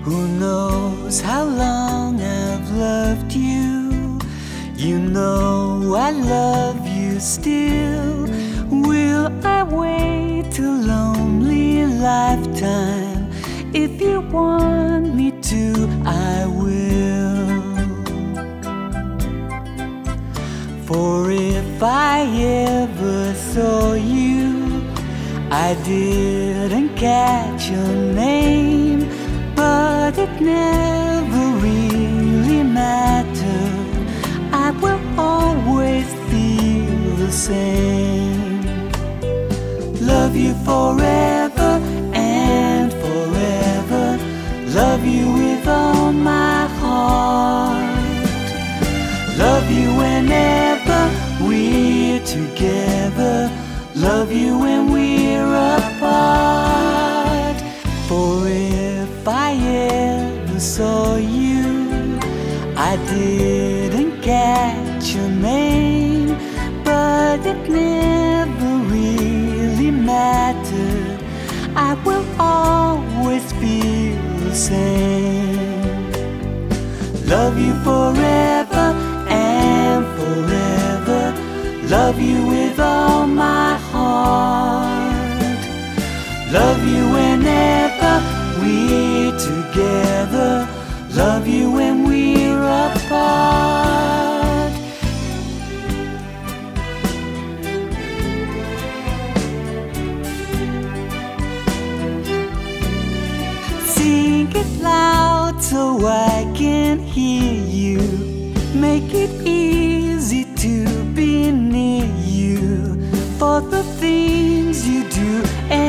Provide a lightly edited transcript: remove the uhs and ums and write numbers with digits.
Who knows how long I've loved you? You know I love you still. Will I wait a lonely lifetime? If you want me to, I will. For if I ever saw you, I didn't catch your name, but it never really mattered. I will always feel the same. Love you forever and forever. Love you with all my heart. Love you whenever we're together. Love you when we're apart. For if I ever saw you, I didn't catch your name, but it never really mattered. I will always feel the same. Love you forever and forever. Love you with all my heart. Love you whenever we're together. Love you when we're apart. Sing it loud so I can hear you. Make it easy to be near you. For the things you do